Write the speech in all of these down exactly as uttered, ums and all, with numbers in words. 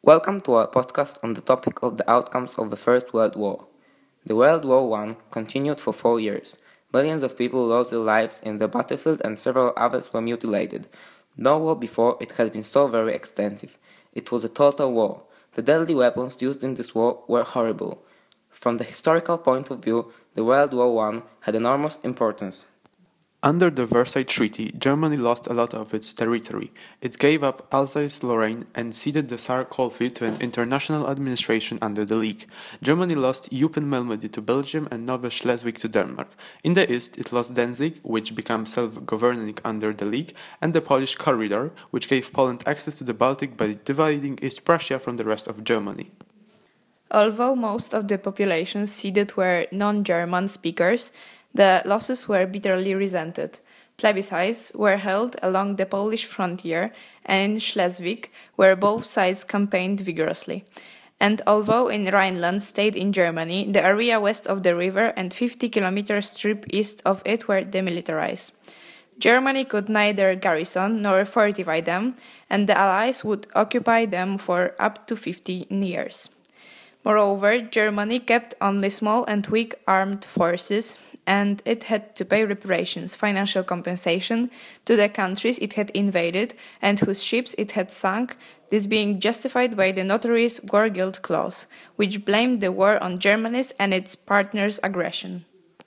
Welcome to our podcast on the topic of the outcomes of the First World War. The World War One continued for four years. Millions of people lost their lives in the battlefield and several others were mutilated. No war before it had been so very extensive. It was a total war. The deadly weapons used in this war were horrible. From the historical point of view, the World War One had enormous importance. Under the Versailles Treaty, Germany lost a lot of its territory. It gave up Alsace-Lorraine and ceded the Saar-Coalfield to an international administration under the League. Germany lost Eupen-Malmedy to Belgium and Nova Schleswig to Denmark. In the east, it lost Danzig, which became self-governing under the League, and the Polish Corridor, which gave Poland access to the Baltic by dividing East Prussia from the rest of Germany. Although most of the population ceded were non-German speakers, the losses were bitterly resented. Plebiscites were held along the Polish frontier and in Schleswig, where both sides campaigned vigorously. And although in Rhineland stayed in Germany, the area west of the river and fifty kilometer strip east of it were demilitarized. Germany could neither garrison nor fortify them, and the Allies would occupy them for up to fifteen years. Moreover, Germany kept only small and weak armed forces, and it had to pay reparations, financial compensation, to the countries it had invaded and whose ships it had sunk, this being justified by the notorious War Guilt Clause, which blamed the war on Germany's and its partners' aggression.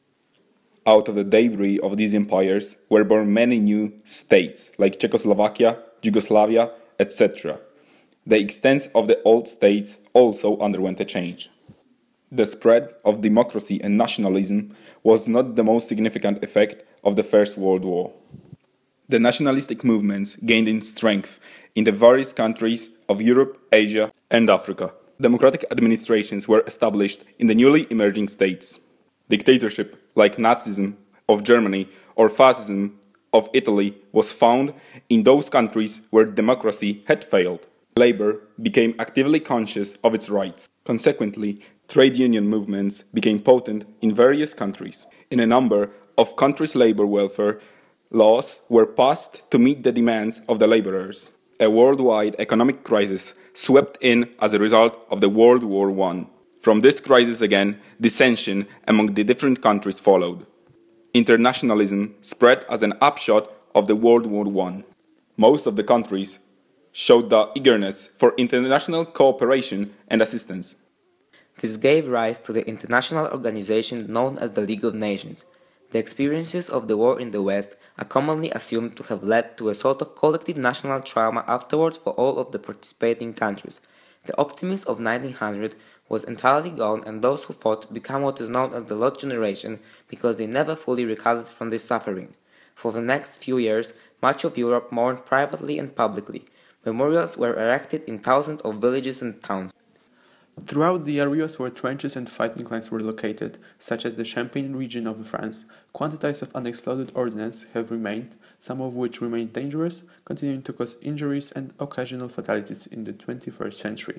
Out of the debris of these empires were born many new states, like Czechoslovakia, Yugoslavia, et cetera. The extent of the old states also underwent a change. The spread of democracy and nationalism was not the most significant effect of the First World War. The nationalistic movements gained in strength in the various countries of Europe, Asia, and Africa. Democratic administrations were established in the newly emerging states. Dictatorship, like Nazism of Germany or fascism of Italy, was found in those countries where democracy had failed. Labor became actively conscious of its rights. Consequently, trade union movements became potent in various countries. In a number of countries, labor welfare laws were passed to meet the demands of the laborers. A worldwide economic crisis swept in as a result of the World War One. From this crisis again, dissension among the different countries followed. Internationalism spread as an upshot of the World War One. Most of the countries showed the eagerness for international cooperation and assistance. This gave rise to the international organization known as the League of Nations. The experiences of the war in the West are commonly assumed to have led to a sort of collective national trauma afterwards for all of the participating countries. The optimism of nineteen hundred was entirely gone, and those who fought became what is known as the lost generation because they never fully recovered from this suffering. For the next few years, much of Europe mourned privately and publicly. Memorials were erected in thousands of villages and towns. Throughout the areas where trenches and fighting lines were located, such as the Champagne region of France, quantities of unexploded ordnance have remained, some of which remain dangerous, continuing to cause injuries and occasional fatalities in the twenty-first century.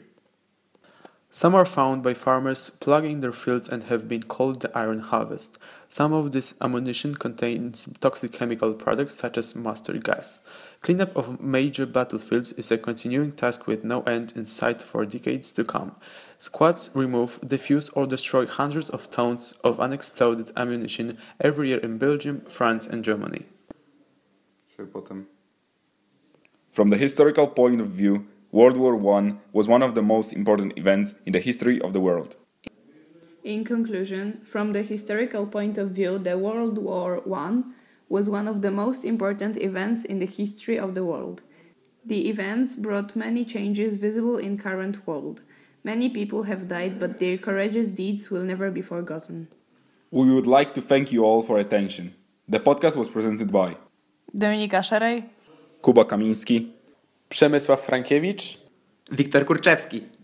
Some are found by farmers ploughing their fields and have been called the iron harvest. Some of this ammunition contains toxic chemical products such as mustard gas. Cleanup of major battlefields is a continuing task with no end in sight for decades to come. Squads remove, defuse or destroy hundreds of tons of unexploded ammunition every year in Belgium, France and Germany. From the historical point of view, World War One was one of the most important events in the history of the world. In conclusion, from the historical point of view, the World War One was one of the most important events in the history of the world. The events brought many changes visible in current world. Many people have died, but their courageous deeds will never be forgotten. We would like to thank you all for attention. The podcast was presented by Dominika Szerej, Kuba Kamiński, Przemysław Frankiewicz, Wiktor Kurczewski.